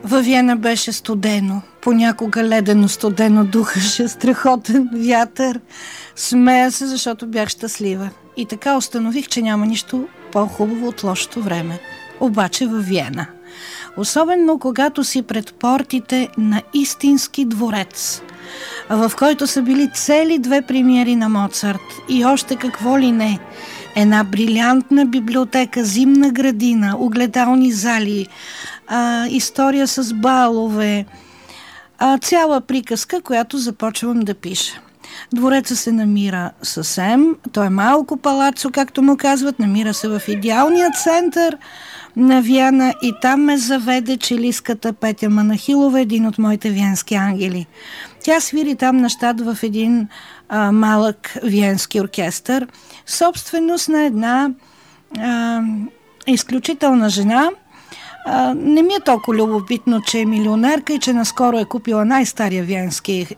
Във Виена беше студено, понякога ледено студено, духаше страхотен вятър. Смея се, защото бях щастлива. И така установих, че няма нищо по-хубаво от лошото време. Обаче във Виена. Особено когато си пред портите на истински дворец, в който са били цели 2 премиери на Моцарт и още какво ли не. Една брилянтна библиотека, зимна градина, огледални зали, история с балове, цяла приказка, която започвам да пиша. Двореца се намира съвсем, той е малко палацо, както му казват, намира се в идеалния център на Виена и там ме заведе челистката Петя Манахилова, един от моите виенски ангели. Тя свири там на щат в един малък виенски оркестър, собственост на една изключителна жена. Не ми е толкова любопитно, че е милионерка и че наскоро е купила най-стария виенски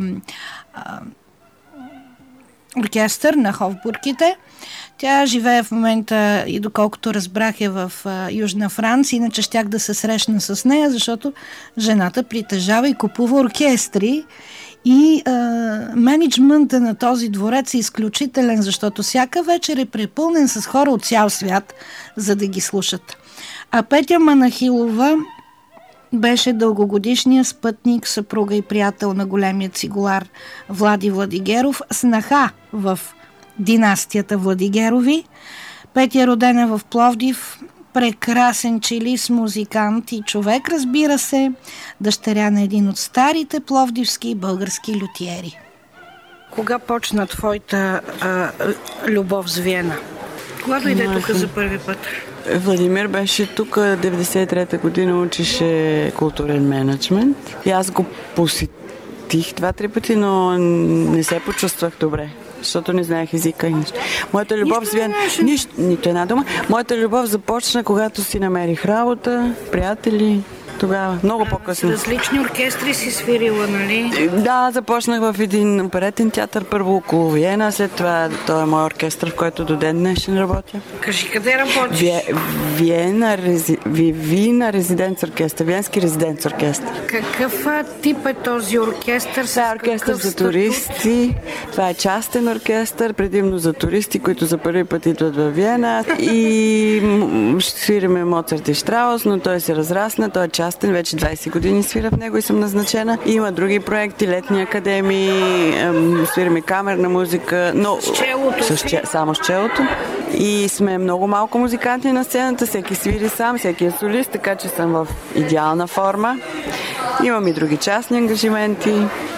оркестър на Хофбургите. Тя живее в момента и доколкото разбрах е в Южна Франция, иначе щях да се срещна с нея, защото жената притежава и купува оркестри и менеджмента на този дворец е изключителен, защото всяка вечер е препълнен с хора от цял свят, за да ги слушат. А Петя Манахилова беше дългогодишния спътник, съпруга и приятел на големия цигулар Влади Владигеров, снаха в династията Владигерови. Петя е родена в Пловдив, прекрасен челист, музикант и човек, разбира се, дъщеря на един от старите пловдивски и български лютиери. Кога почна твоята любов с Виена? Кога дойде тук за първи път? Владимир беше тук 93-та година, учеше културен менеджмент. И аз го посетих 2-3 пъти, но не се почувствах добре, защото не знаех езика и нищо. Моята любов с Виена... Нито една дума. Моята любов започна, когато си намерих работа, приятели. Тогава, много по-късно. С различни оркестри си свирила, нали? Да, започнах в един оперетен театър, първо около Виена, след това той е мой оркестър, в който до ден днешен работя. Кажи, къде работиш? Виена резиденц оркестър, Виенски резиденц оркестър. Какъв тип е този оркестър? Това е оркестър за туристи. Това е частен оркестър, предимно за туристи, които за първи път идват във Виена. И свириме Моцарт и Штраус, но той се разрасна, той е частен, вече 20 години свира в него и съм назначена. Има други проекти, летни академии, свираме камерна музика, но с челото само с челото. И сме много малко музиканти на сцената, всеки свири сам, всеки е солист, така че съм в идеална форма. Имам и други частни ангажименти.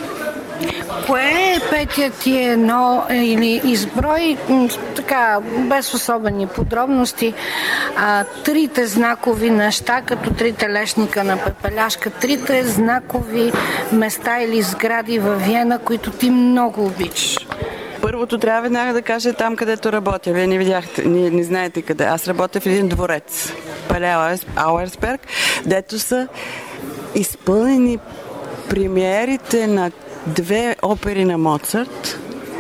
Кое, Петя, ти е едно или изброй, така, без особени подробности, трите знакови неща, като трите лешника на Пепеляшка, трите знакови места или сгради във Виена, които ти много обичаш? Първото трябва веднага да кажа там, където работя. Вие не видяхте, не знаете къде. Аз работя в един дворец, Палеа Ауерсберг, дето са изпълнени премиерите на 2 опери на Моцарт.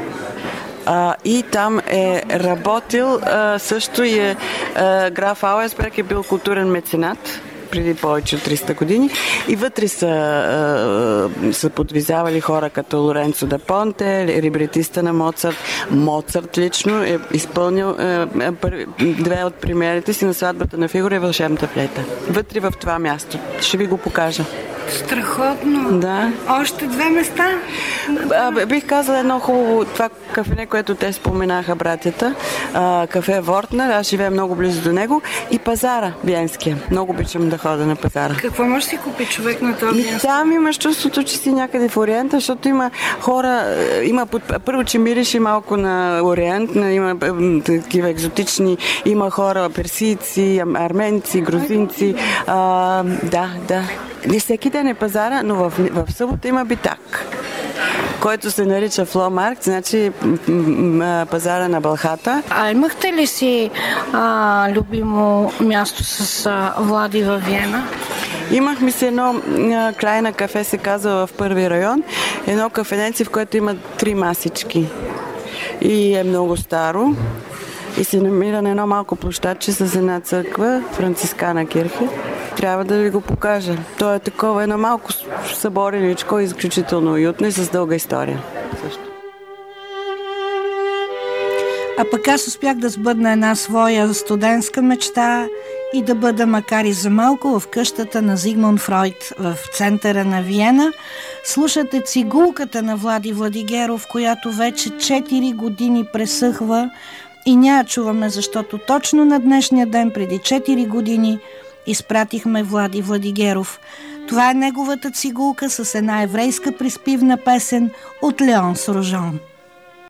И там е работил също и граф Ауерсберг е бил културен меценат преди повече от 300 години. И вътре са подвизавали хора като Лоренцо да Понте, либретиста на Моцарт. Моцарт лично е изпълнил 2 от премиерите си на сватбата на Фигаро и Вълшебната флейта. Вътре в това място. Ще ви го покажа. Страхотно. Да. Още 2 места? Бих казала едно хубаво това кафене, което те споменаха братята. Кафе Вортнер, аз живея много близо до него. И пазара Виенския. Много обичам да ходя на пазара. Какво може да си купи човек на този място? Там имаш чувството, че си някъде в Ориента, защото има хора, първо, че мирише малко на Ориент, има такива екзотични, има хора персийци, арменци, грузинци. Да. Не всеки ден е пазара, но в събота има битак, който се нарича Фломаркт, значи пазара на Балхата. Имахте ли си любимо място с Влади във Виена? Имахме си едно Клайна кафе, се казва в първи район, едно кафененце, в което има 3 масички и е много старо и се намира на едно малко площадче с една църква, Францискана кирха. трябва да ви го покажа. То е такова едно малко събореничко, изключително уютно и с дълга история. Също. А пък аз успях да сбъдна една своя студентска мечта и да бъда, макар и за малко, в къщата на Зигмунд Фройд в центъра на Виена. Слушате Цигулката на Влади Владигеров, която вече 4 години пресъхва и няма чуваме, защото точно на днешния ден, преди 4 години, изпратихме Влади Владигеров. Това е неговата цигулка с една еврейска приспивна песен от Леон Сорожон.